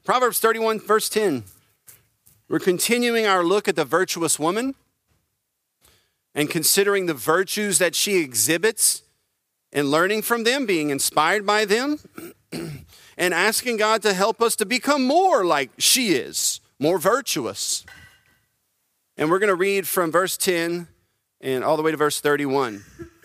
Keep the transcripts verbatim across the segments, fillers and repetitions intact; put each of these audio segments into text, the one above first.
Proverbs thirty-one, verse ten. We're continuing our look at the virtuous woman and considering the virtues that she exhibits and learning from them, being inspired by them, and asking God to help us to become more like she is, more virtuous. And we're going to read from verse ten and all the way to verse thirty-one.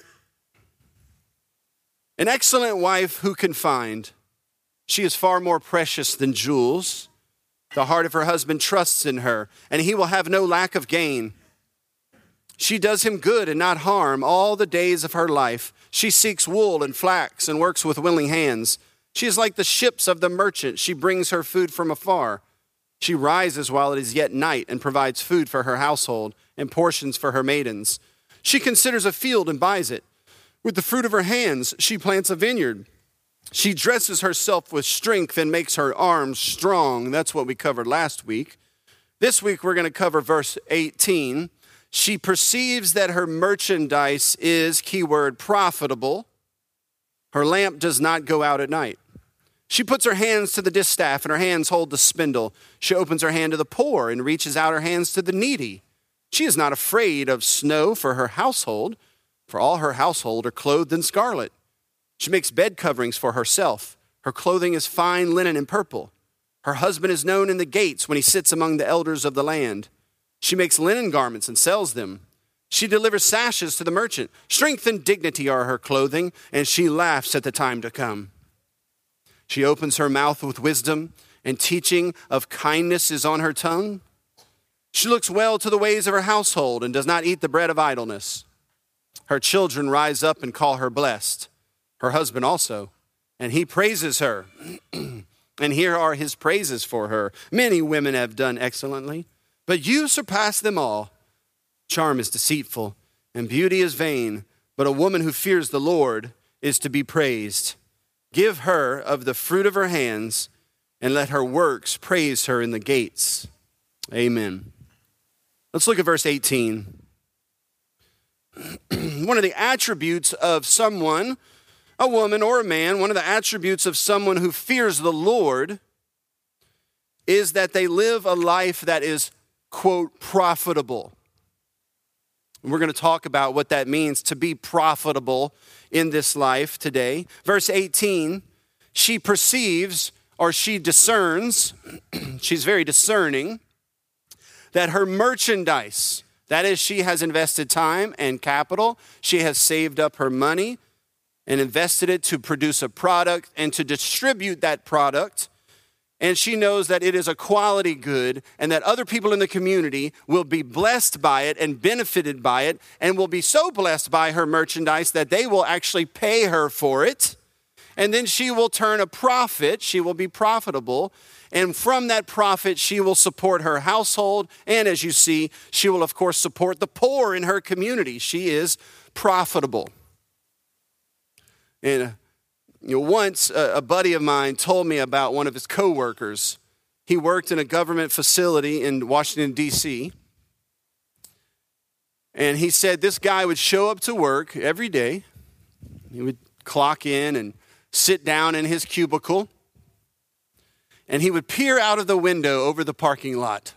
An excellent wife who can find? She is far more precious than jewels. The heart of her husband trusts in her, and he will have no lack of gain. She does him good and not harm all the days of her life. She seeks wool and flax and works with willing hands. She is like the ships of the merchant. She brings her food from afar. She rises while it is yet night and provides food for her household and portions for her maidens. She considers a field and buys it. With the fruit of her hands, she plants a vineyard. She dresses herself with strength and makes her arms strong. That's what we covered last week. This week, we're going to cover verse eighteen. She perceives that her merchandise is, keyword, profitable. Her lamp does not go out at night. She puts her hands to the distaff and her hands hold the spindle. She opens her hand to the poor and reaches out her hands to the needy. She is not afraid of snow for her household, for all her household are clothed in scarlet. She makes bed coverings for herself. Her clothing is fine linen and purple. Her husband is known in the gates when he sits among the elders of the land. She makes linen garments and sells them. She delivers sashes to the merchant. Strength and dignity are her clothing, and she laughs at the time to come. She opens her mouth with wisdom, and teaching of kindness is on her tongue. She looks well to the ways of her household and does not eat the bread of idleness. Her children rise up and call her blessed. Her husband also, and he praises her. And here are his praises for her. Many women have done excellently, but you surpass them all. Charm is deceitful, and beauty is vain, but a woman who fears the Lord is to be praised. Give her of the fruit of her hands, and let her works praise her in the gates. Amen. Let's look at verse eighteen. One of the attributes of someone, a woman or a man, one of the attributes of someone who fears the Lord is that they live a life that is, quote, profitable. And we're going to talk about what that means to be profitable in this life today. Verse eighteen, she perceives or she discerns, she's very discerning, that her merchandise, that is, she has invested time and capital, she has saved up her money and invested it to produce a product and to distribute that product. And she knows that it is a quality good and that other people in the community will be blessed by it and benefited by it and will be so blessed by her merchandise that they will actually pay her for it. And then she will turn a profit. She will be profitable. And from that profit, she will support her household. And as you see, she will, of course, support the poor in her community. She is profitable. And You know, once a, a buddy of mine told me about one of his coworkers. He worked in a government facility in Washington, D C And he said this guy would show up to work every day. He would clock in and sit down in his cubicle. And he would peer out of the window over the parking lot.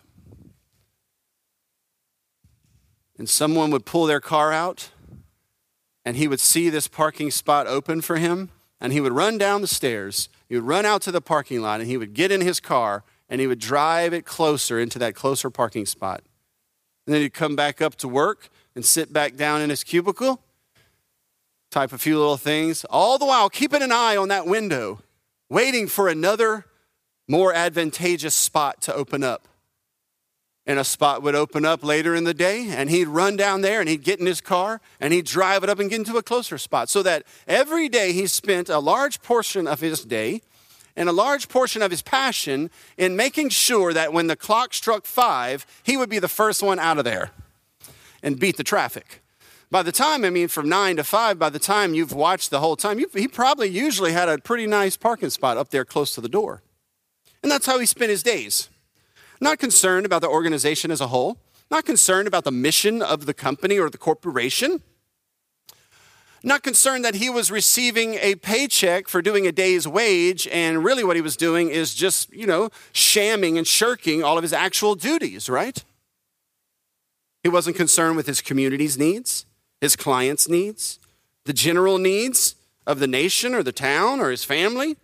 And someone would pull their car out. And he would see this parking spot open for him. And he would run down the stairs, he would run out to the parking lot, and he would get in his car, and he would drive it closer into that closer parking spot. And then he'd come back up to work and sit back down in his cubicle, type a few little things, all the while keeping an eye on that window, waiting for another more advantageous spot to open up. And a spot would open up later in the day, and he'd run down there, and he'd get in his car, and he'd drive it up and get into a closer spot. So that every day he spent a large portion of his day and a large portion of his passion in making sure that when the clock struck five, he would be the first one out of there and beat the traffic. By the time, I mean, from nine to five, by the time you've watched the whole time, you, he probably usually had a pretty nice parking spot up there close to the door. And that's how he spent his days. Not concerned about the organization as a whole, not concerned about the mission of the company or the corporation, Not concerned that he was receiving a paycheck for doing a day's wage, and really what he was doing is just, you know, shamming and shirking all of his actual duties, right? He wasn't concerned with his community's needs, his clients' needs, the general needs of the nation or the town or his family.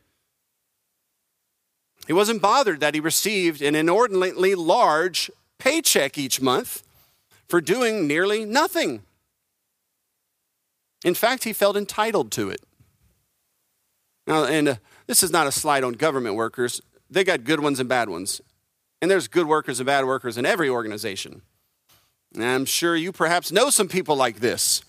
He wasn't bothered that he received an inordinately large paycheck each month for doing nearly nothing. In fact, he felt entitled to it. Now, and uh, this is not a slight on government workers. They got good ones and bad ones. And there's good workers and bad workers in every organization. And I'm sure you perhaps know some people like this.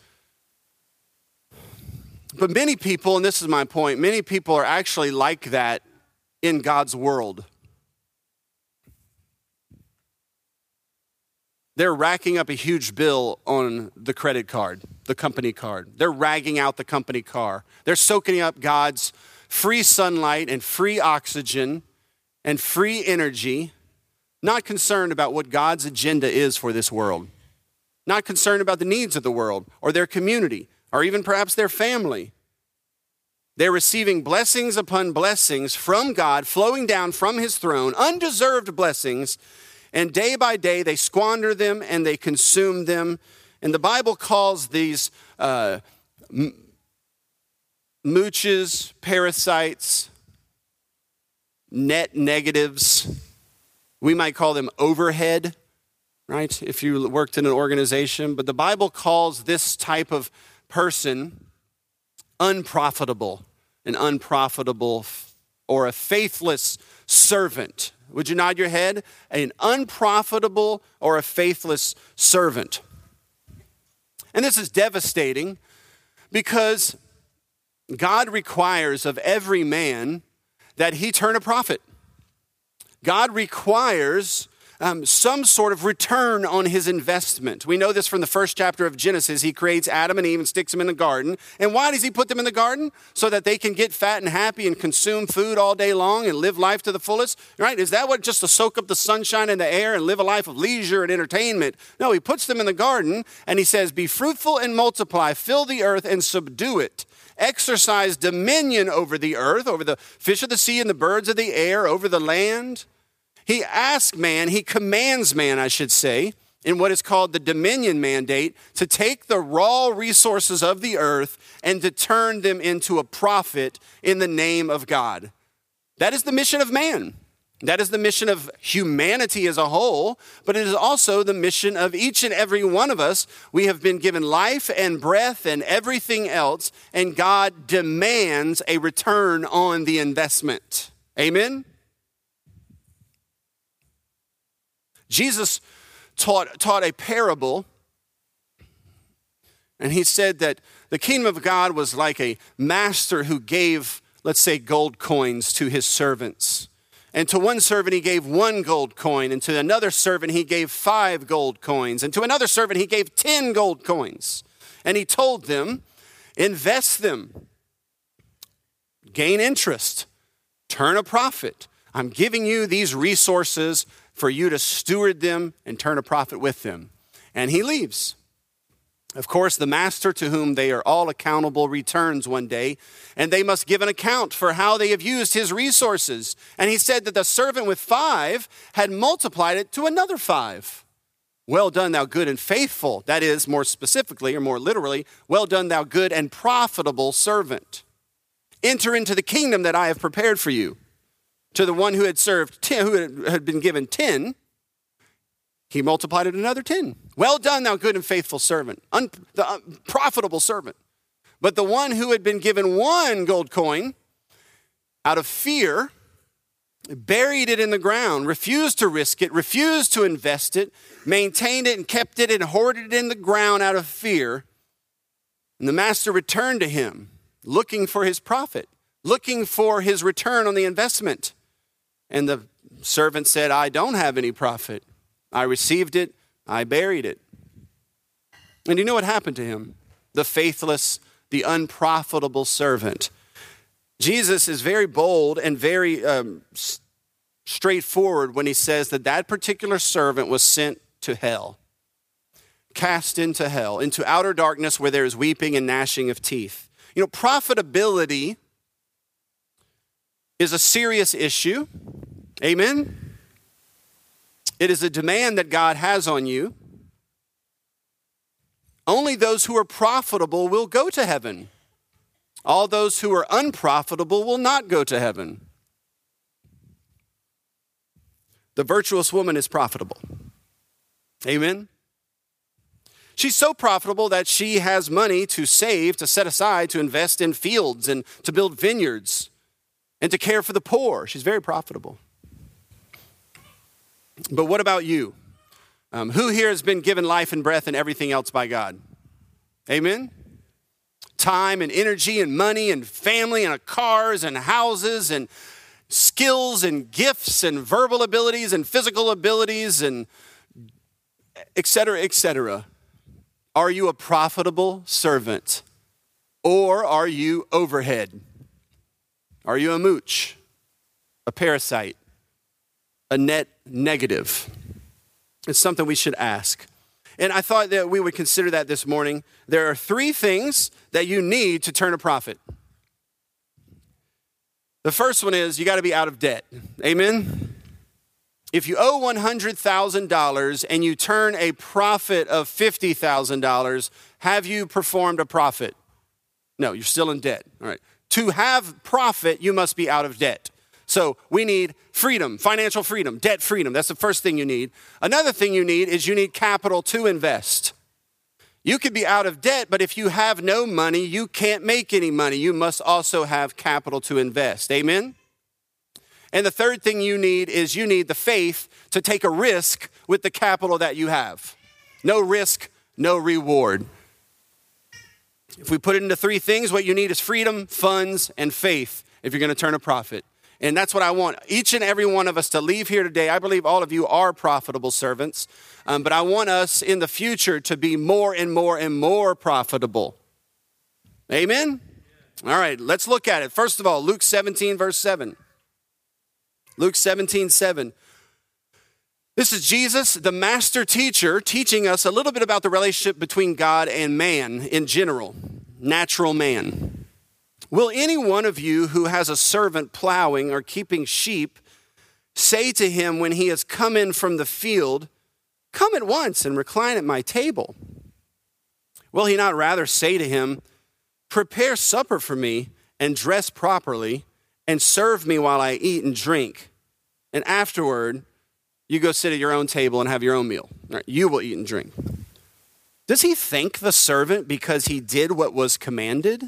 But many people, and this is my point, many people are actually like that in God's world. They're racking up a huge bill on the credit card, the company card. They're ragging out the company car. They're soaking up God's free sunlight and free oxygen and free energy, not concerned about what God's agenda is for this world, not concerned about the needs of the world or their community or even perhaps their family. They're receiving blessings upon blessings from God, flowing down from his throne, undeserved blessings. And day by day, they squander them and they consume them. And the Bible calls these uh, m- mooches, parasites, net negatives. We might call them overhead, right? If you worked in an organization. But the Bible calls this type of person unprofitable, an unprofitable or a faithless servant. Would you nod your head? An unprofitable or a faithless servant. And this is devastating because God requires of every man that he turn a profit. God requires um, some sort of return on his investment. We know this from the first chapter of Genesis. He creates Adam and Eve and sticks them in the garden. And why does he put them in the garden? So that they can get fat and happy and consume food all day long and live life to the fullest, right? Is that what, just to soak up the sunshine and the air and live a life of leisure and entertainment? No, he puts them in the garden and he says, be fruitful and multiply, fill the earth and subdue it. Exercise dominion over the earth, over the fish of the sea and the birds of the air, over the land. He asks man, he commands man, I should say, in what is called the dominion mandate, to take the raw resources of the earth and to turn them into a profit in the name of God. That is the mission of man. That is the mission of humanity as a whole, but it is also the mission of each and every one of us. We have been given life and breath and everything else, and God demands a return on the investment. Amen? Jesus taught, taught a parable, and he said that the kingdom of God was like a master who gave, let's say, gold coins to his servants. And to one servant he gave one gold coin, and to another servant he gave five gold coins, and to another servant he gave ten gold coins. And he told them, invest them, gain interest, turn a profit. I'm giving you these resources for you to steward them and turn a profit with them. And he leaves. Of course, the master to whom they are all accountable returns one day, and they must give an account for how they have used his resources. And he said that the servant with five had multiplied it to another five. Well done, thou good and faithful. That is, more specifically or more literally, well done, thou good and profitable servant. Enter into the kingdom that I have prepared for you. To the one who had served ten, who had been given ten, he multiplied it another ten. Well done, thou good and faithful servant, un, the uh, profitable servant. But the one who had been given one gold coin, out of fear, buried it in the ground, refused to risk it, refused to invest it, maintained it and kept it and hoarded it in the ground out of fear. And the master returned to him, looking for his profit, looking for his return on the investment. And the servant said, I don't have any profit. I received it, I buried it. And you know what happened to him? The faithless, the unprofitable servant. Jesus is very bold and very um, straightforward when he says that that particular servant was sent to hell. cast into hell, into outer darkness where there is weeping and gnashing of teeth. You know, profitability is a serious issue. Amen? It is a demand that God has on you. Only those who are profitable will go to heaven. All those who are unprofitable will not go to heaven. The virtuous woman is profitable. Amen? She's so profitable that she has money to save, to set aside, to invest in fields and to build vineyards and to care for the poor. She's very profitable. But what about you? Um, who here has been given life and breath and everything else by God? Amen? Time and energy and money and family and cars and houses and skills and gifts and verbal abilities and physical abilities and et cetera, et cetera. Are you a profitable servant or are you overhead? Are you a mooch, a parasite, a net negative? It's something we should ask. And I thought that we would consider that this morning. There are three things that you need to turn a profit. The first one is you got to be out of debt. Amen? If you owe one hundred thousand dollars and you turn a profit of fifty thousand dollars, have you performed a profit? No, you're still in debt. All right. To have profit, you must be out of debt. So we need freedom, financial freedom, debt freedom. That's the first thing you need. Another thing you need is you need capital to invest. You could be out of debt, but if you have no money, you can't make any money. You must also have capital to invest. Amen? And the third thing you need is you need the faith to take a risk with the capital that you have. No risk, no reward. If we put it into three things, what you need is freedom, funds, and faith if you're going to turn a profit. And that's what I want each and every one of us to leave here today. I believe all of you are profitable servants, um, but I want us in the future to be more and more and more profitable. Amen? All right, let's look at it. First of all, Luke seventeen, verse seven. Luke seventeen, seven. This is Jesus, the master teacher, teaching us a little bit about the relationship between God and man in general, natural man. Will any one of you who has a servant plowing or keeping sheep say to him when he has come in from the field, "Come at once and recline at my table"? Will he not rather say to him, "Prepare supper for me and dress properly and serve me while I eat and drink, and afterward you go sit at your own table and have your own meal"? Right, you will eat and drink. Does he thank the servant because he did what was commanded?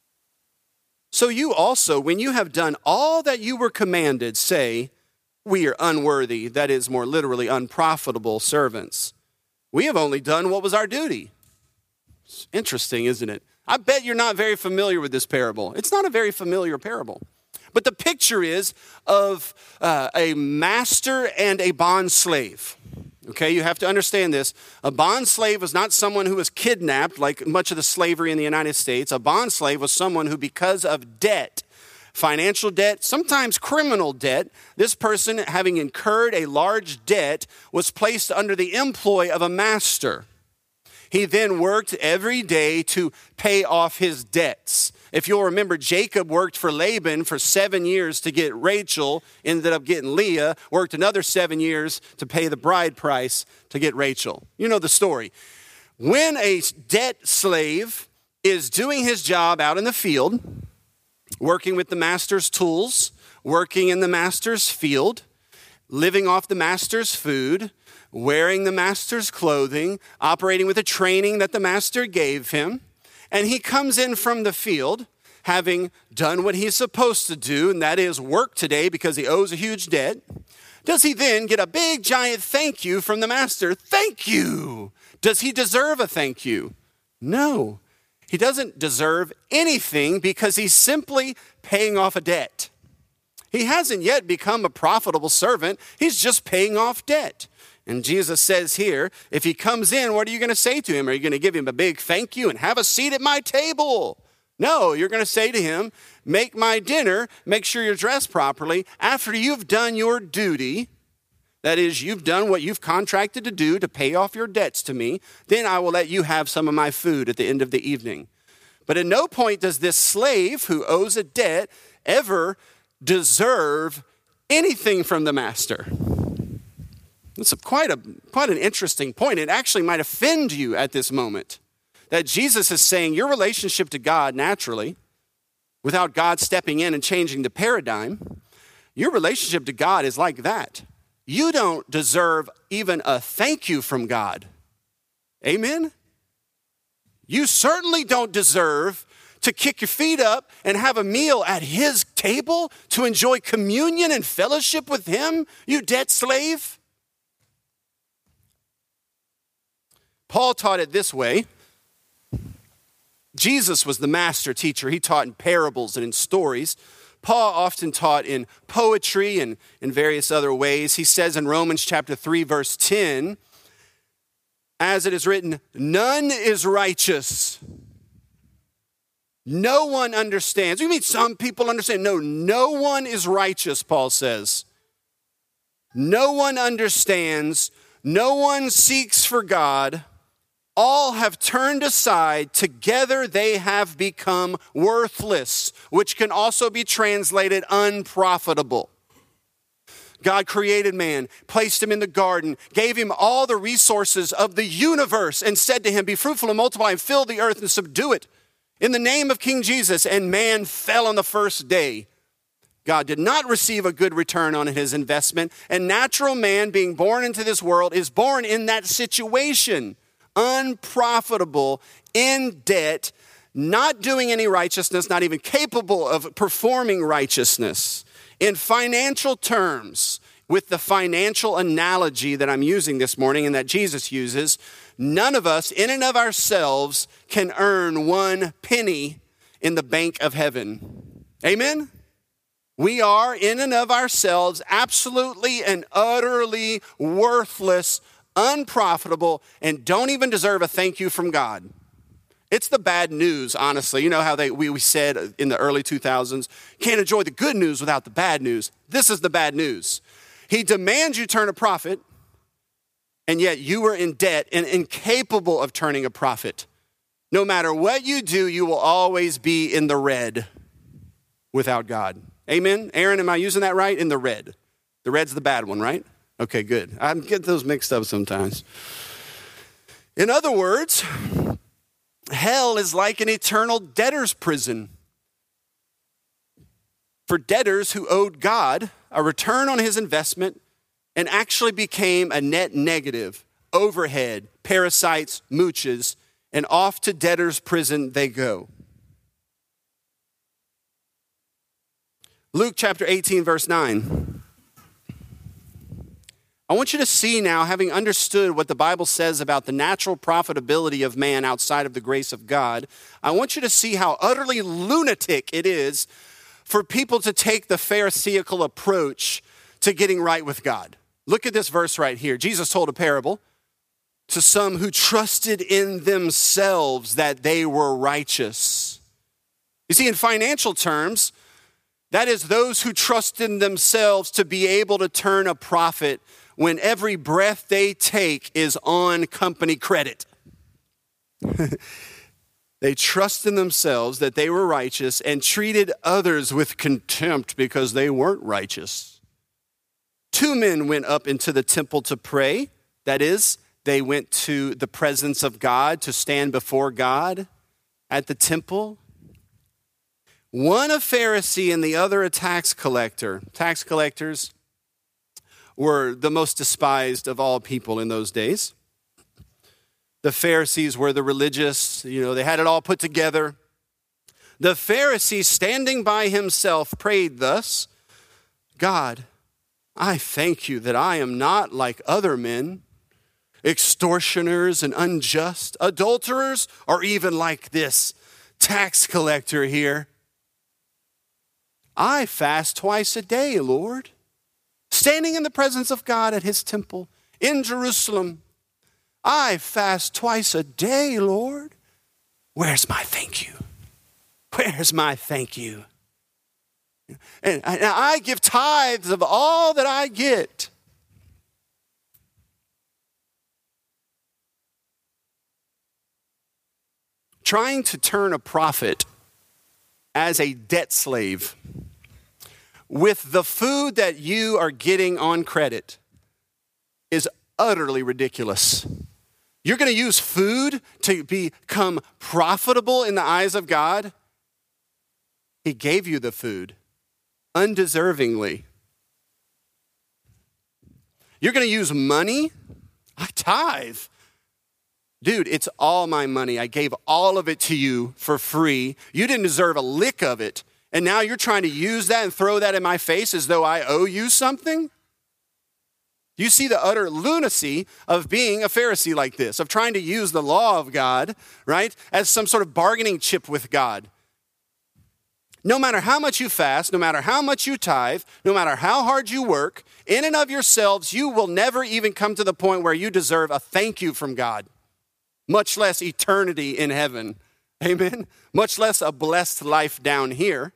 So you also, when you have done all that you were commanded, say, "We are unworthy," that is more literally unprofitable servants. "We have only done what was our duty." It's interesting, isn't it? I bet you're not very familiar with this parable. It's not a very familiar parable. But the picture is of uh, a master and a bond slave. Okay, you have to understand this. A bond slave was not someone who was kidnapped like much of the slavery in the United States. A bond slave was someone who, because of debt, financial debt, sometimes criminal debt, this person, having incurred a large debt, was placed under the employ of a master. He then worked every day to pay off his debts. If you'll remember, Jacob worked for Laban for seven years to get Rachel, ended up getting Leah, worked another seven years to pay the bride price to get Rachel. You know the story. When a debt slave is doing his job out in the field, working with the master's tools, working in the master's field, living off the master's food, wearing the master's clothing, operating with the training that the master gave him, and he comes in from the field having done what he's supposed to do, and that is work today because he owes a huge debt. Does he then get a big giant thank you from the master? Thank you. Does he deserve a thank you? No. He doesn't deserve anything because he's simply paying off a debt. He hasn't yet become a profitable servant. He's just paying off debt. And Jesus says here, if he comes in, what are you going to say to him? Are you going to give him a big thank you and have a seat at my table? No, you're going to say to him, make my dinner, make sure you're dressed properly. After you've done your duty, that is, you've done what you've contracted to do to pay off your debts to me, then I will let you have some of my food at the end of the evening. But at no point does this slave who owes a debt ever deserve anything from the master. It's a, quite, a, quite an interesting point. It actually might offend you at this moment that Jesus is saying your relationship to God naturally, without God stepping in and changing the paradigm, your relationship to God is like that. You don't deserve even a thank you from God. Amen? You certainly don't deserve to kick your feet up and have a meal at his table to enjoy communion and fellowship with him, you debt slave. Paul taught it this way. Jesus was the master teacher. He taught in parables and in stories. Paul often taught in poetry and in various other ways. He says in Romans chapter three, verse ten, as it is written, none is righteous. No one understands. You mean some people understand? No, no one is righteous, Paul says. No one understands. No one seeks for God. All have turned aside. Together they have become worthless, which can also be translated unprofitable. God created man, placed him in the garden, gave him all the resources of the universe, and said to him, be fruitful and multiply and fill the earth and subdue it. In the name of King Jesus, and man fell on the first day. God did not receive a good return on his investment, and natural man being born into this world is born in that situation. Unprofitable, in debt, not doing any righteousness, not even capable of performing righteousness. In financial terms, with the financial analogy that I'm using this morning and that Jesus uses, none of us in and of ourselves can earn one penny in the bank of heaven. Amen? We are in and of ourselves absolutely and utterly worthless, unprofitable, and don't even deserve a thank you from God. It's the bad news, honestly. You know how they we, we said in the early two thousands, can't enjoy the good news without the bad news. This is the bad news. He demands you turn a profit, and yet you are in debt and incapable of turning a profit. No matter what you do, you will always be in the red without God. Amen? Aaron, am I using that right? In the red. The red's the bad one, right? Okay, good. I get those mixed up sometimes. In other words, hell is like an eternal debtor's prison for debtors who owed God a return on his investment and actually became a net negative, overhead, parasites, mooches, and off to debtor's prison they go. Luke chapter eighteen, verse nine. I want you to see now, having understood what the Bible says about the natural profitability of man outside of the grace of God, I want you to see how utterly lunatic it is for people to take the Pharisaical approach to getting right with God. Look at this verse right here. Jesus told a parable to some who trusted in themselves that they were righteous. You see, in financial terms, that is those who trust in themselves to be able to turn a profit when every breath they take is on company credit. They trust in themselves that they were righteous and treated others with contempt because they weren't righteous. Two men went up into the temple to pray. That is, they went to the presence of God to stand before God at the temple. One a Pharisee and the other a tax collector. Tax collectors were the most despised of all people in those days. The Pharisees were the religious, you know, they had it all put together. The Pharisee, standing by himself, prayed thus, God, I thank you that I am not like other men, extortioners and unjust, adulterers, or even like this tax collector here. I fast twice a day, Lord, standing in the presence of God at his temple in Jerusalem. I fast twice a day, Lord. Where's my thank you? Where's my thank you? And I give tithes of all that I get. trying to turn a profit as a debt slave with the food that you are getting on credit is utterly ridiculous. You're going to use food to become profitable in the eyes of God? He gave you the food undeservingly. You're going to use money? I tithe. Dude, it's all my money. I gave all of it to you for free. You didn't deserve a lick of it. And now you're trying to use that and throw that in my face as though I owe you something? You see the utter lunacy of being a Pharisee like this, of trying to use the law of God, right, as some sort of bargaining chip with God. No matter how much you fast, no matter how much you tithe, no matter how hard you work, in and of yourselves, you will never even come to the point where you deserve a thank you from God, much less eternity in heaven. Amen? Much less a blessed life down here.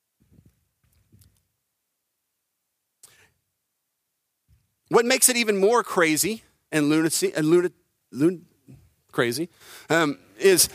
What makes it even more crazy and lunacy and luna, lun, crazy um, is,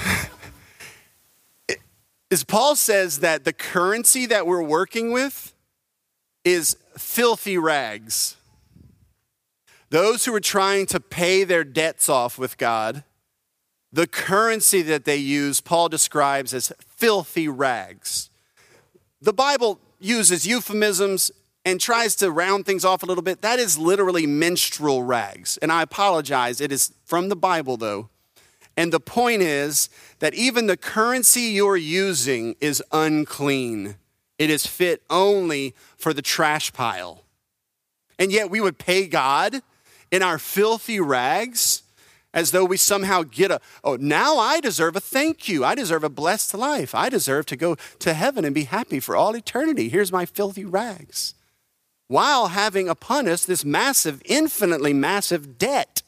is Paul says that the currency that we're working with is filthy rags. Those who are trying to pay their debts off with God, the currency that they use, Paul describes as filthy rags. The Bible uses euphemisms and tries to round things off a little bit. That is literally menstrual rags. And I apologize, it is from the Bible though. And the point is that even the currency you're using is unclean. It is fit only for the trash pile. And yet we would pay God in our filthy rags as though we somehow get a, oh, now I deserve a thank you. I deserve a blessed life. I deserve to go to heaven and be happy for all eternity. Here's my filthy rags. While having upon us this massive, infinitely massive debt.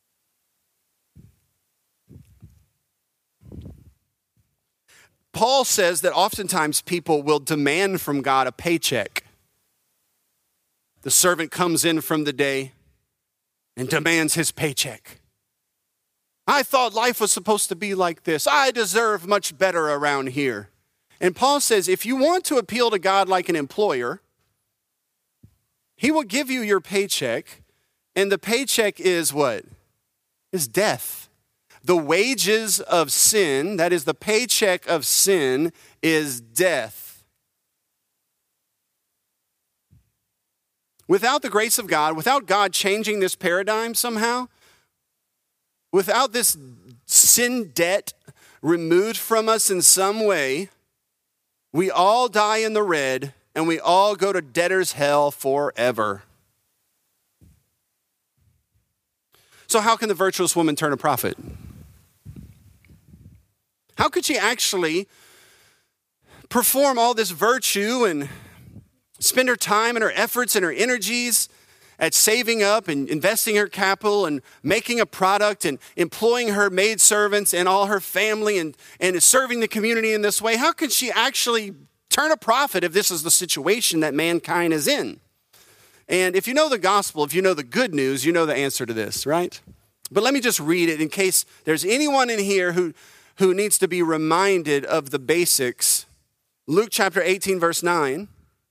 Paul says that oftentimes people will demand from God a paycheck. The servant comes in from the day and demands his paycheck. I thought life was supposed to be like this. I deserve much better around here. And Paul says, if you want to appeal to God like an employer, he will give you your paycheck, and the paycheck is what? Is death. The wages of sin, that is the paycheck of sin, is death. Without the grace of God, without God changing this paradigm somehow, without this sin debt removed from us in some way, we all die in the red and we all go to debtor's hell forever. So how can the virtuous woman turn a profit? How could she actually perform all this virtue and spend her time and her efforts and her energies at saving up and investing her capital and making a product and employing her maidservants and all her family and, and serving the community in this way? How could she actually turn a profit if this is the situation that mankind is in? And if you know the gospel, if you know the good news, you know the answer to this, right? But let me just read it in case there's anyone in here who, who needs to be reminded of the basics. Luke chapter eighteen, verse nine.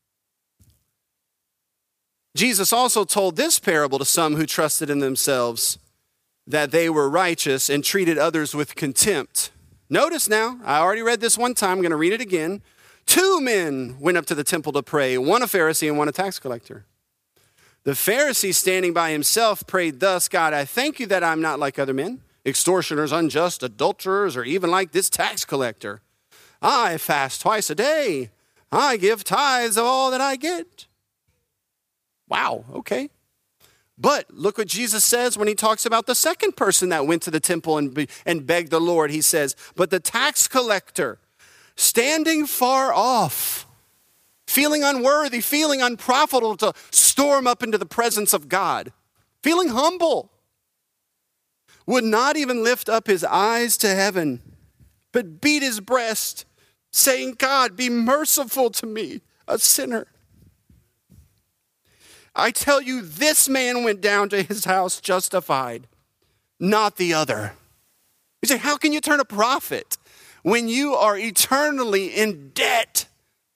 Jesus also told this parable to some who trusted in themselves that they were righteous and treated others with contempt. Notice now, I already read this one time, I'm going to read it again. Two men went up to the temple to pray, one a Pharisee and one a tax collector. The Pharisee, standing by himself, prayed thus, God, I thank you that I'm not like other men, extortioners, unjust, adulterers, or even like this tax collector. I fast twice a day. I give tithes of all that I get. Wow, okay. But look what Jesus says when he talks about the second person that went to the temple and, be, and begged the Lord. He says, but the tax collector, standing far off, feeling unworthy, feeling unprofitable to storm up into the presence of God, feeling humble, would not even lift up his eyes to heaven, but beat his breast, saying, God, be merciful to me, a sinner. I tell you, this man went down to his house justified, not the other. You say, how can you turn a profit when you are eternally in debt?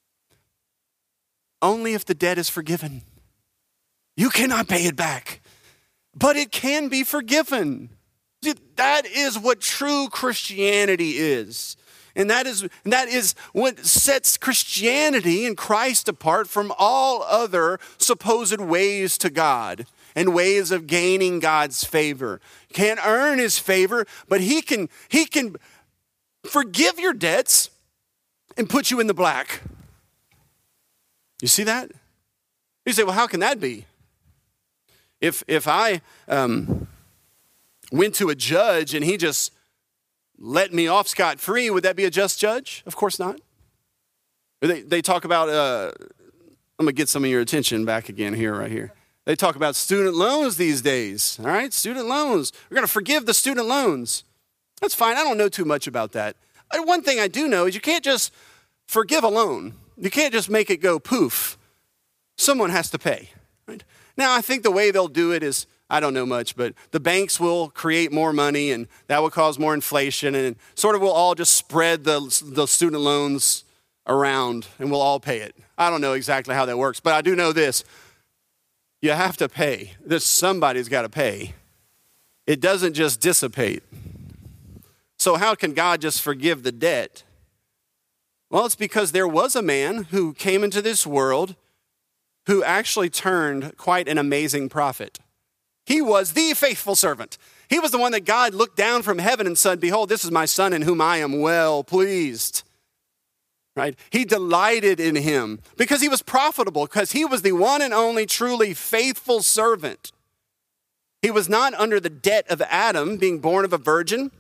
Only if the debt is forgiven. You cannot pay it back, but it can be forgiven. See, that is what true Christianity is. And that is, and that is what sets Christianity and Christ apart from all other supposed ways to God and ways of gaining God's favor. You can't earn his favor, but he can, he can forgive your debts and put you in the black. You see that? You say, well, how can that be? If, if I... Um, went to a judge and he just let me off scot-free, would that be a just judge? Of course not. They, they talk about, uh, I'm going to get some of your attention back again here, right here. They talk about student loans these days, all right? Student loans. We're going to forgive the student loans. That's fine. I don't know too much about that. One thing I do know is you can't just forgive a loan. You can't just make it go poof. Someone has to pay. Right? Now, I think the way they'll do it is, I don't know much, but the banks will create more money and that will cause more inflation and sort of we'll all just spread the, the student loans around and we'll all pay it. I don't know exactly how that works, but I do know this. You have to pay. There's somebody's got to pay. It doesn't just dissipate. So how can God just forgive the debt? Well, it's because there was a man who came into this world who actually turned quite an amazing prophet. He was the faithful servant. He was the one that God looked down from heaven and said, behold, this is my son in whom I am well pleased. Right? He delighted in him because he was profitable, because he was the one and only truly faithful servant. He was not under the debt of Adam, being born of a virgin.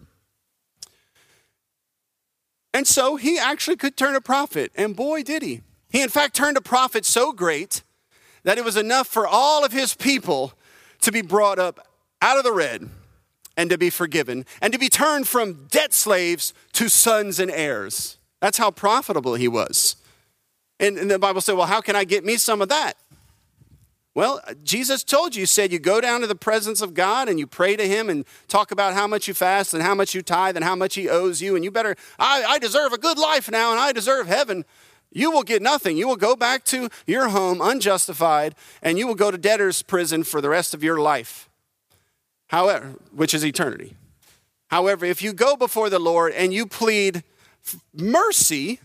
And so he actually could turn a profit. And boy, did he. He in fact turned a profit so great that it was enough for all of his people to be brought up out of the red and to be forgiven and to be turned from debt slaves to sons and heirs. That's how profitable he was. And, and the Bible said, well, how can I get me some of that? Well, Jesus told you, he said you go down to the presence of God and you pray to him and talk about how much you fast and how much you tithe and how much he owes you. And you better, I, I deserve a good life now and I deserve heaven. You will get nothing. You will go back to your home unjustified, and you will go to debtor's prison for the rest of your life, however, which is eternity. However, if you go before the Lord and you plead mercy,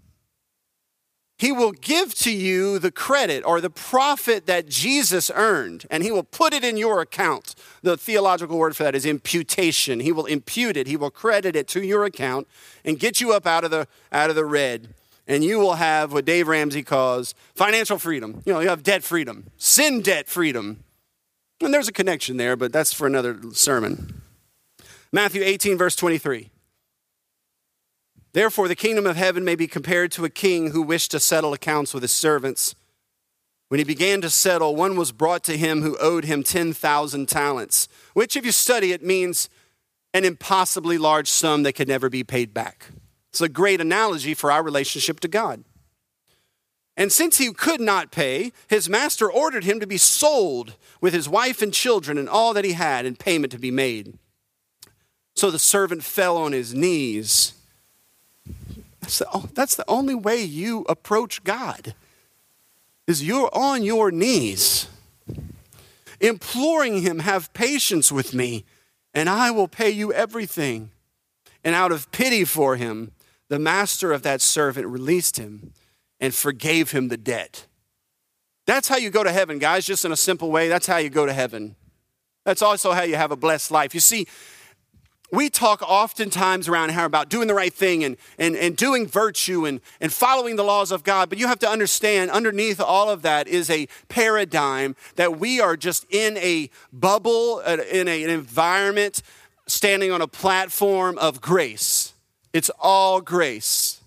he will give to you the credit or the profit that Jesus earned, and he will put it in your account. The theological word for that is imputation. He will impute it. He will credit it to your account and get you up out of the, out of the red. And you will have what Dave Ramsey calls financial freedom. You know, you have debt freedom, sin debt freedom. And there's a connection there, but that's for another sermon. Matthew eighteen, verse twenty-three. Therefore, the kingdom of heaven may be compared to a king who wished to settle accounts with his servants. When he began to settle, one was brought to him who owed him ten thousand talents, which if you study it means an impossibly large sum that could never be paid back. It's a great analogy for our relationship to God. And since he could not pay, his master ordered him to be sold with his wife and children and all that he had, and payment to be made. So the servant fell on his knees. That's the, that's the only way you approach God, is you're on your knees, imploring him, have patience with me, and I will pay you everything. And out of pity for him, the master of that servant released him and forgave him the debt. That's how you go to heaven, guys, just in a simple way. That's how you go to heaven. That's also how you have a blessed life. You see, we talk oftentimes around here about doing the right thing and, and, and doing virtue and, and following the laws of God. But you have to understand, underneath all of that is a paradigm that we are just in a bubble, in a, an environment, standing on a platform of grace. It's all grace.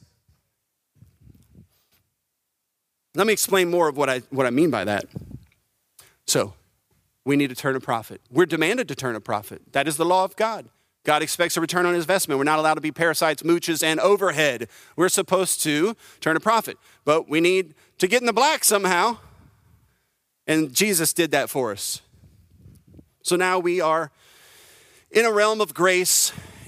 Let me explain more of what I what I mean by that. So, we need to turn a profit. We're demanded to turn a profit. That is the law of God. God expects a return on investment. We're not allowed to be parasites, mooches, and overhead. We're supposed to turn a profit. But we need to get in the black somehow. And Jesus did that for us. So now we are in a realm of grace,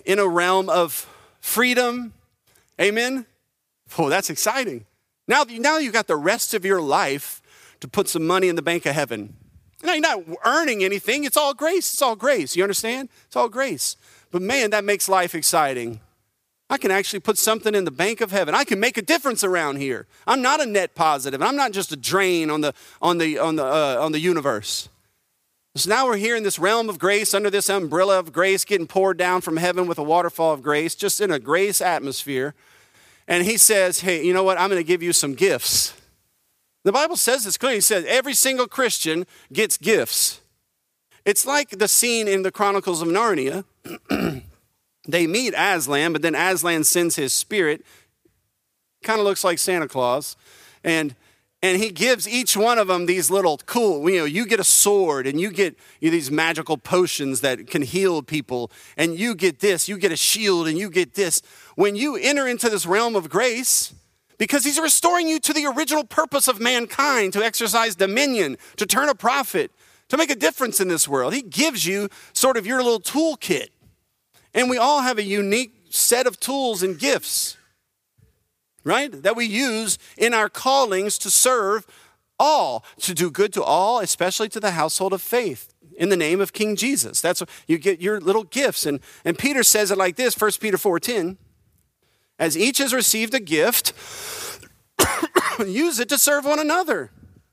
in a realm of freedom. Amen? Oh, that's exciting. Now, now you've got the rest of your life to put some money in the bank of heaven. Now, you're not earning anything. It's all grace. It's all grace. You understand? It's all grace. But man, that makes life exciting. I can actually put something in the bank of heaven. I can make a difference around here. I'm not a net positive. I'm not just a drain on the on the on the uh, on the universe. So now we're here in this realm of grace, under this umbrella of grace, getting poured down from heaven with a waterfall of grace, just in a grace atmosphere. And he says, "Hey, you know what? I'm going to give you some gifts." The Bible says this clearly. He says every single Christian gets gifts. It's like the scene in the Chronicles of Narnia. They meet Aslan, but then Aslan sends his spirit. Kind of looks like Santa Claus. And and he gives each one of them these little cool, you know, you get a sword and you get you know, these magical potions that can heal people. And you get this, you get a shield and you get this. When you enter into this realm of grace, because he's restoring you to the original purpose of mankind, to exercise dominion, to turn a profit, to make a difference in this world. He gives you sort of your little toolkit. And we all have a unique set of tools and gifts, right? That we use in our callings to serve all, to do good to all, especially to the household of faith, in the name of King Jesus. That's what you get, your little gifts. And, and Peter says it like this, First Peter four ten. As each has received a gift, use it to serve one another.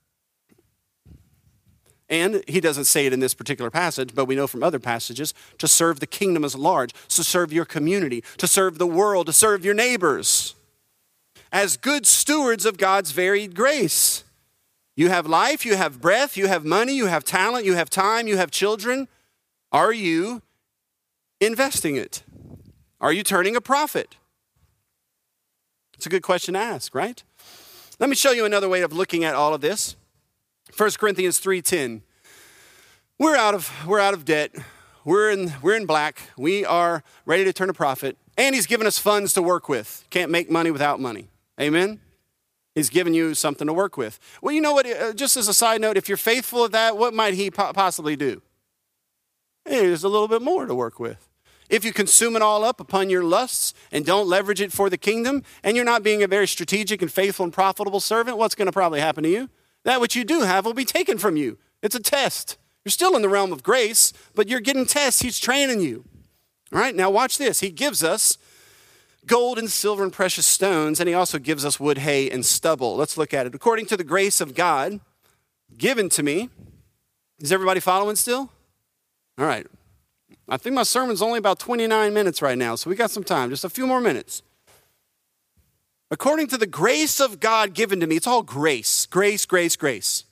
And he doesn't say it in this particular passage, but we know from other passages, to serve the kingdom as large, to serve your community, to serve the world, to serve your neighbors. As good stewards of God's varied grace. You have life, you have breath, you have money, you have talent, you have time, you have children. Are you investing it? Are you turning a profit? It's a good question to ask, right? Let me show you another way of looking at all of this. First Corinthians three ten. We're out of we're out of debt. We're in we're in black. We are ready to turn a profit. And he's given us funds to work with. Can't make money without money. Amen? He's given you something to work with. Well, you know what? Just as a side note, if you're faithful at that, what might he po- possibly do? Hey, there's a little bit more to work with. If you consume it all up upon your lusts and don't leverage it for the kingdom, and you're not being a very strategic and faithful and profitable servant, what's going to probably happen to you? That which you do have will be taken from you. It's a test. You're still in the realm of grace, but you're getting tests. He's training you. All right, now watch this. He gives us gold and silver and precious stones, and he also gives us wood, hay, and stubble. Let's look at it. According to the grace of God given to me, is everybody following still? All right. I think my sermon's only about twenty-nine minutes right now, so we got some time, just a few more minutes. According to the grace of God given to me, it's all grace, grace, grace, grace.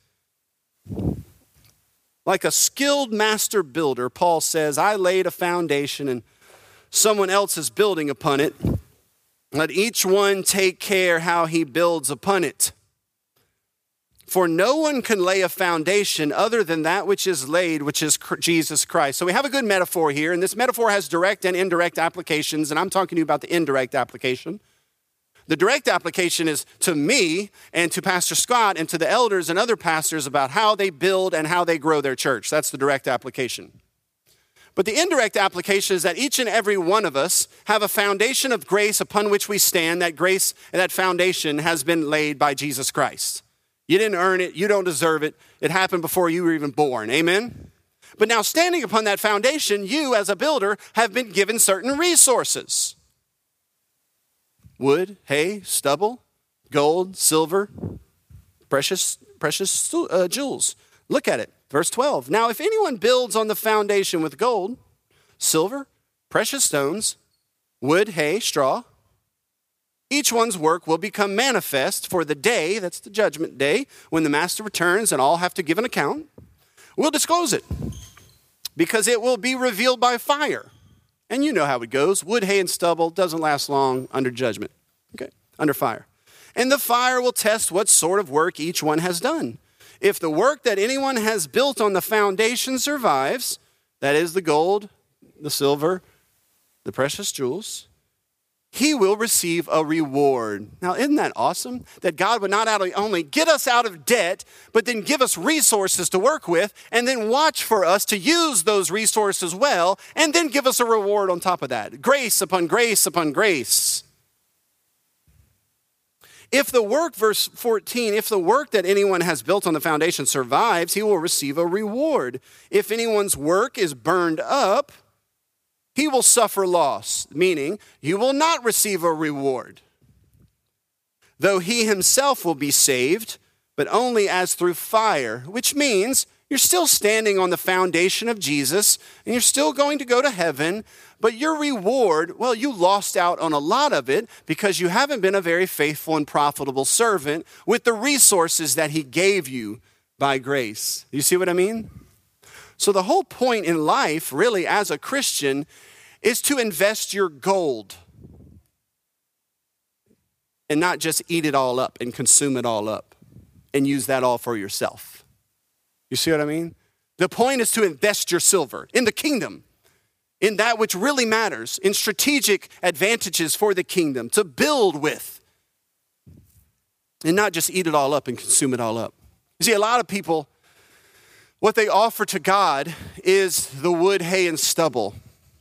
Like a skilled master builder, Paul says, I laid a foundation and someone else is building upon it. Let each one take care how he builds upon it. For no one can lay a foundation other than that which is laid, which is Jesus Christ. So we have a good metaphor here, and this metaphor has direct and indirect applications, and I'm talking to you about the indirect application. The direct application is to me and to Pastor Scott and to the elders and other pastors about how they build and how they grow their church. That's the direct application. But the indirect application is that each and every one of us have a foundation of grace upon which we stand. That grace and that foundation has been laid by Jesus Christ. You didn't earn it. You don't deserve it. It happened before you were even born. Amen? But now standing upon that foundation, you as a builder have been given certain resources. Wood, hay, stubble, gold, silver, precious, precious uh, jewels. Look at it. Verse twelve. Now, if anyone builds on the foundation with gold, silver, precious stones, wood, hay, straw, each one's work will become manifest, for the day, that's the judgment day, when the master returns and all have to give an account, we'll disclose it, because it will be revealed by fire. And you know how it goes. Wood, hay, and stubble doesn't last long under judgment, okay, under fire. And the fire will test what sort of work each one has done. If the work that anyone has built on the foundation survives, that is the gold, the silver, the precious jewels, he will receive a reward. Now, isn't that awesome? That God would not only get us out of debt, but then give us resources to work with, and then watch for us to use those resources well, and then give us a reward on top of that. Grace upon grace upon grace. If the work, verse fourteen, if the work that anyone has built on the foundation survives, he will receive a reward. If anyone's work is burned up, he will suffer loss, meaning he will not receive a reward. Though he himself will be saved, but only as through fire, which means you're still standing on the foundation of Jesus, and you're still going to go to heaven, but your reward, well, you lost out on a lot of it because you haven't been a very faithful and profitable servant with the resources that he gave you by grace. You see what I mean? So the whole point in life, really, as a Christian, is to invest your gold and not just eat it all up and consume it all up and use that all for yourself. You see what I mean? The point is to invest your silver in the kingdom, in that which really matters, in strategic advantages for the kingdom, to build with, and not just eat it all up and consume it all up. You see, a lot of people, what they offer to God is the wood, hay, and stubble.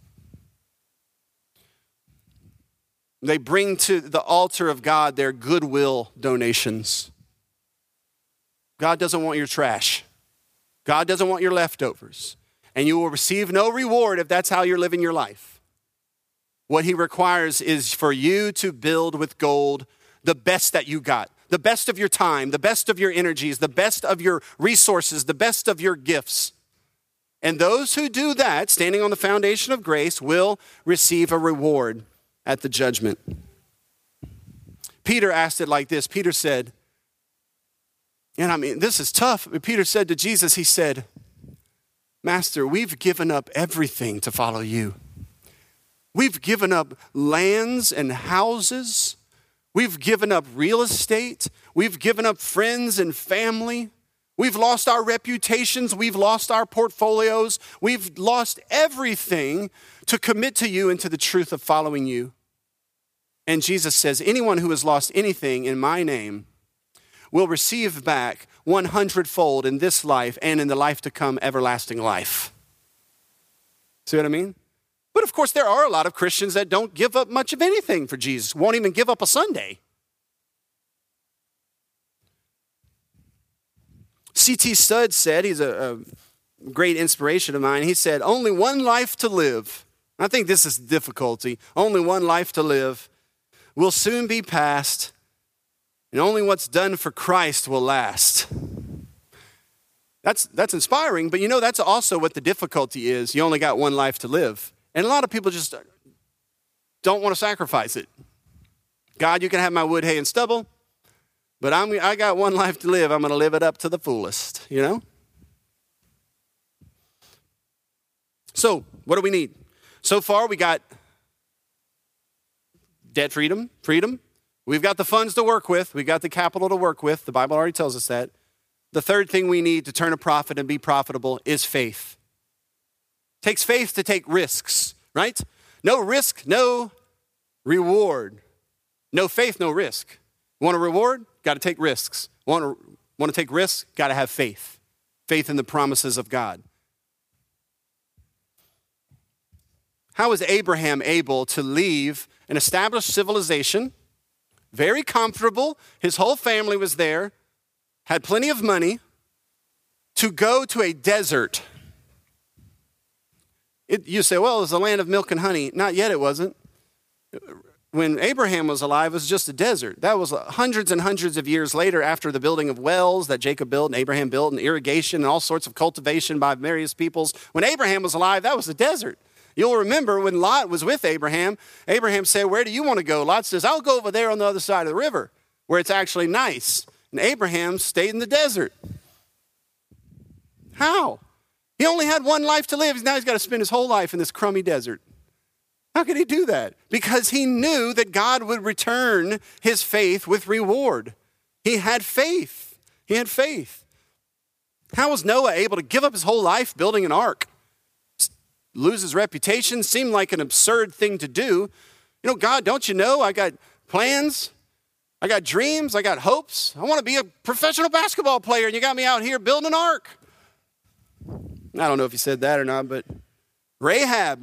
They bring to the altar of God their goodwill donations. God doesn't want your trash. God doesn't want your leftovers. And you will receive no reward if that's how you're living your life. What he requires is for you to build with gold the best that you got, the best of your time, the best of your energies, the best of your resources, the best of your gifts. And those who do that, standing on the foundation of grace, will receive a reward at the judgment. Peter asked it like this. Peter said, and I mean, this is tough. But Peter said to Jesus, he said, Master, we've given up everything to follow you. We've given up lands and houses. We've given up real estate. We've given up friends and family. We've lost our reputations. We've lost our portfolios. We've lost everything to commit to you and to the truth of following you. And Jesus says, anyone who has lost anything in my name will receive back one hundredfold in this life and in the life to come, everlasting life. See what I mean? But of course, there are a lot of Christians that don't give up much of anything for Jesus, won't even give up a Sunday. C T Studd said, he's a, a great inspiration of mine, he said, only one life to live. I think this is difficulty. Only one life to live will soon be past, and only what's done for Christ will last. That's, that's inspiring, but you know, that's also what the difficulty is. You only got one life to live. And a lot of people just don't want to sacrifice it. God, you can have my wood, hay, and stubble, but I'm, I got one life to live. I'm going to live it up to the fullest, you know? So, what do we need? So far, we got debt freedom, freedom. We've got the funds to work with. We've got the capital to work with. The Bible already tells us that. The third thing we need to turn a profit and be profitable is faith. It takes faith to take risks, right? No risk, no reward. No faith, no risk. Want a reward? Got to take risks. Want to, want to take risks? Got to have faith. Faith in the promises of God. How was Abraham able to leave an established civilization, very comfortable, his whole family was there, had plenty of money, to go to a desert? It, you say, well, it was a land of milk and honey. Not yet, it wasn't. When Abraham was alive, it was just a desert. That was hundreds and hundreds of years later, after the building of wells that Jacob built and Abraham built, and irrigation and all sorts of cultivation by various peoples. When Abraham was alive, that was a desert. You'll remember when Lot was with Abraham, Abraham said, where do you want to go? Lot says, I'll go over there on the other side of the river where it's actually nice. And Abraham stayed in the desert. How? He only had one life to live. Now he's got to spend his whole life in this crummy desert. How could he do that? Because he knew that God would return his faith with reward. He had faith. He had faith. How was Noah able to give up his whole life building an ark? Lose his reputation? Seemed like an absurd thing to do. You know, God, don't you know I got plans? I got dreams. I got hopes. I want to be a professional basketball player, and you got me out here building an ark. I don't know if he said that or not, but Rahab,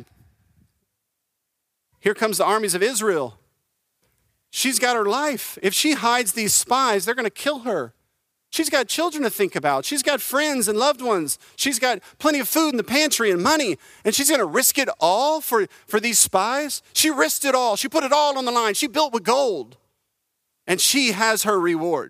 here comes the armies of Israel. She's got her life. If she hides these spies, they're going to kill her. She's got children to think about. She's got friends and loved ones. She's got plenty of food in the pantry and money. And she's going to risk it all for, for these spies? She risked it all. She put it all on the line. She built with gold. And she has her reward.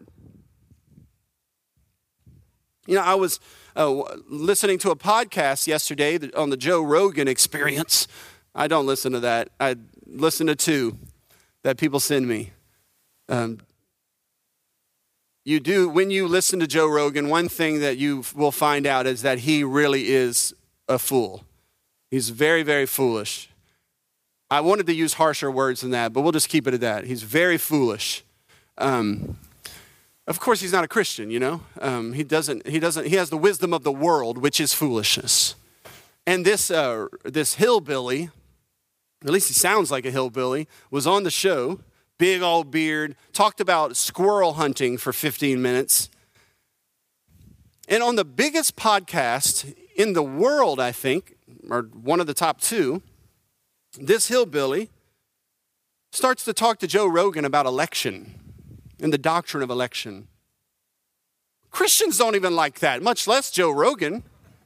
You know, I was uh, listening to a podcast yesterday on the Joe Rogan Experience. I don't listen to that. I listen to two that people send me. Um, you do, when you listen to Joe Rogan, one thing that you will find out is that he really is a fool. He's very, very foolish. I wanted to use harsher words than that, but we'll just keep it at that. He's very foolish. Um, of course, he's not a Christian, you know. Um, he doesn't. He doesn't. He has the wisdom of the world, which is foolishness. And this uh, this hillbilly, at least he sounds like a hillbilly, was on the show. Big old beard, talked about squirrel hunting for fifteen minutes. And on the biggest podcast in the world, I think, or one of the top two, this hillbilly starts to talk to Joe Rogan about election and the doctrine of election. Christians don't even like that, much less Joe Rogan.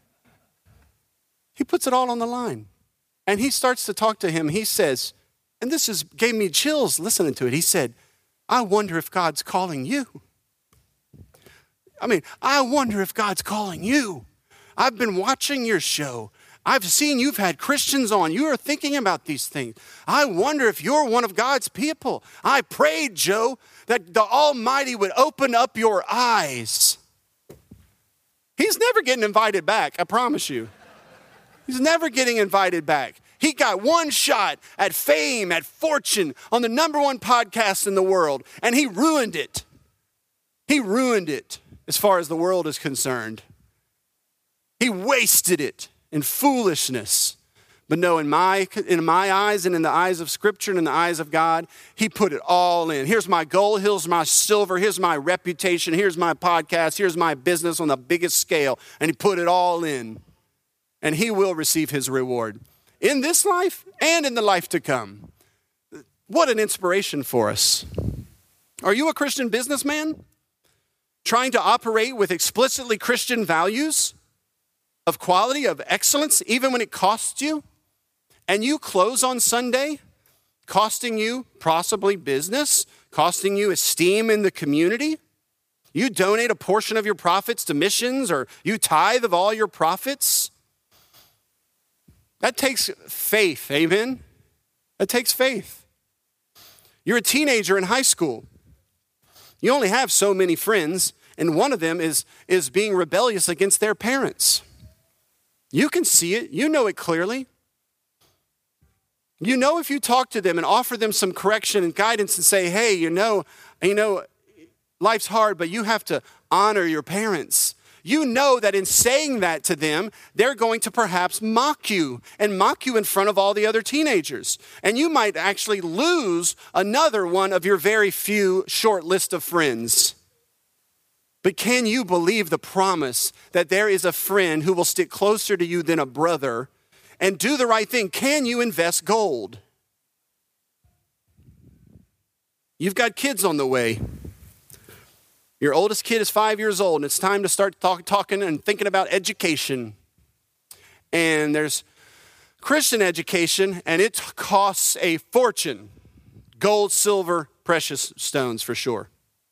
He puts it all on the line. And he starts to talk to him. He says, and this is gave me chills listening to it. He said, I wonder if God's calling you. I mean, I wonder if God's calling you. I've been watching your show. I've seen you've had Christians on. You are thinking about these things. I wonder if you're one of God's people. I prayed, Joe, that the Almighty would open up your eyes. He's never getting invited back, I promise you. He's never getting invited back. He got one shot at fame, at fortune, on the number one podcast in the world, and he ruined it. He ruined it as far as the world is concerned. He wasted it in foolishness. But no, in my, in my eyes and in the eyes of Scripture and in the eyes of God, he put it all in. Here's my gold, here's my silver, here's my reputation, here's my podcast, here's my business on the biggest scale. And he put it all in. And he will receive his reward in this life and in the life to come. What an inspiration for us. Are you a Christian businessman trying to operate with explicitly Christian values of quality, of excellence, even when it costs you? And you close on Sunday, costing you possibly business, costing you esteem in the community? You donate a portion of your profits to missions, or you tithe of all your profits? That takes faith, amen? That takes faith. You're a teenager in high school. You only have so many friends, and one of them is, is being rebellious against their parents. You can see it. You know it clearly. You know if you talk to them and offer them some correction and guidance and say, hey, you know, you know, life's hard, but you have to honor your parents. You know that in saying that to them, they're going to perhaps mock you and mock you in front of all the other teenagers. And you might actually lose another one of your very few short list of friends. But can you believe the promise that there is a friend who will stick closer to you than a brother and do the right thing? Can you invest gold? You've got kids on the way. Your oldest kid is five years old, and it's time to start talk, talking and thinking about education. And there's Christian education, and it costs a fortune. Gold, silver, precious stones for sure.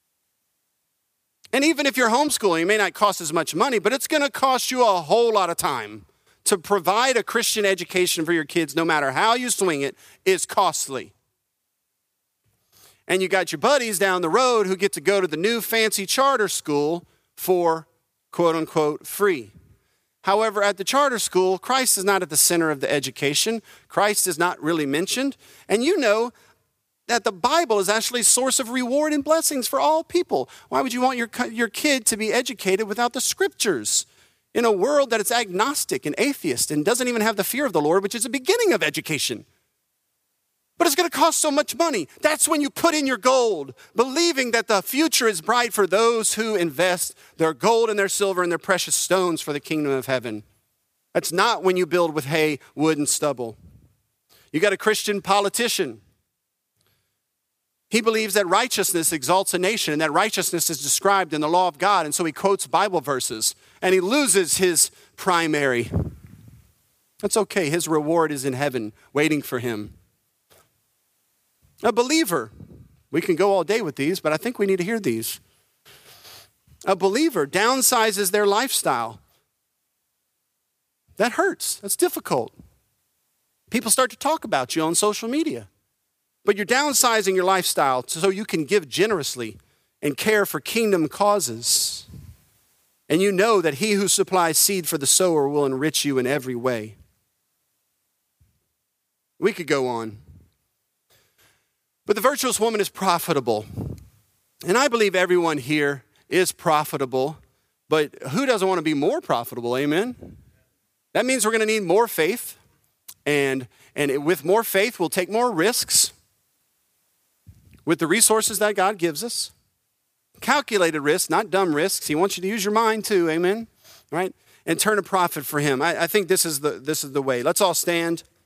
And even if you're homeschooling, it may not cost as much money, but it's going to cost you a whole lot of time. To provide a Christian education for your kids, no matter how you swing it, is costly. And you got your buddies down the road who get to go to the new fancy charter school for, quote unquote, free. However, at the charter school, Christ is not at the center of the education. Christ is not really mentioned. And you know that the Bible is actually a source of reward and blessings for all people. Why would you want your, your kid to be educated without the Scriptures? In a world that is agnostic and atheist and doesn't even have the fear of the Lord, which is the beginning of education. But it's going to cost so much money. That's when you put in your gold, believing that the future is bright for those who invest their gold and their silver and their precious stones for the kingdom of heaven. That's not when you build with hay, wood, and stubble. You got a Christian politician. He believes that righteousness exalts a nation and that righteousness is described in the law of God. And so he quotes Bible verses and he loses his primary. That's okay. His reward is in heaven waiting for him. A believer, we can go all day with these, but I think we need to hear these. A believer downsizes their lifestyle. That hurts. That's difficult. People start to talk about you on social media. But you're downsizing your lifestyle so you can give generously and care for kingdom causes. And you know that he who supplies seed for the sower will enrich you in every way. We could go on. But the virtuous woman is profitable. And I believe everyone here is profitable. But who doesn't want to be more profitable? Amen? That means we're going to need more faith. And, and with more faith, we'll take more risks with the resources that God gives us. Calculated risks, not dumb risks. He wants you to use your mind too. Amen? Right? And turn a profit for him. I, I think this is the this is the way. Let's all stand.